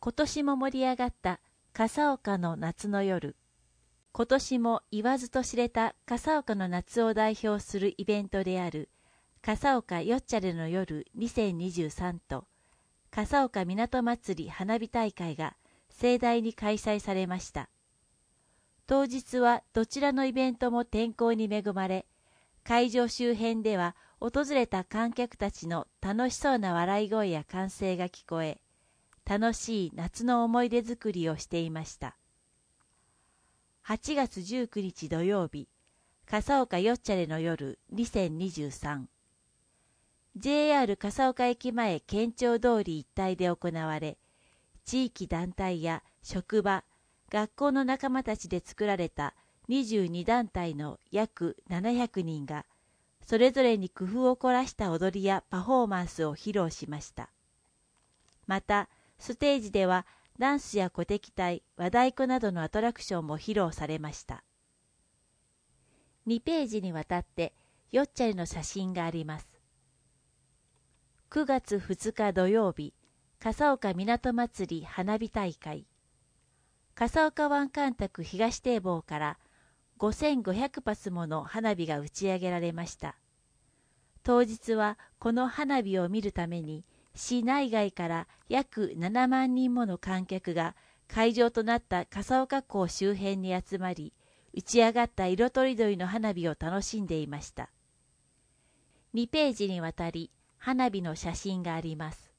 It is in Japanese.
今年も盛り上がった笠岡の夏の夜。今年も言わずと知れた笠岡の夏を代表するイベントである笠岡よっちゃれの夜2023と笠岡港まつり花火大会が盛大に開催されました。当日はどちらのイベントも天候に恵まれ、会場周辺では訪れた観客たちの楽しそうな笑い声や歓声が聞こえ、楽しい夏の思い出作りをしていました。8月19日土曜日、笠岡よっちゃれの夜2023。JR 笠岡駅前県庁通り一帯で行われ、地域団体や職場、学校の仲間たちで作られた22団体の約700人が、それぞれに工夫を凝らした踊りやパフォーマンスを披露しました。また、ステージではダンスや鼓笛隊、和太鼓などのアトラクションも披露されました。2ページにわたってよっちゃれの写真があります。9月2日土曜日、笠岡港まつり花火大会。笠岡湾干拓東堤防から5500発もの花火が打ち上げられました。当日はこの花火を見るために市内外から約7万人もの観客が会場となった笠岡港周辺に集まり、打ち上がった色とりどりの花火を楽しんでいました。2ページにわたり花火の写真があります。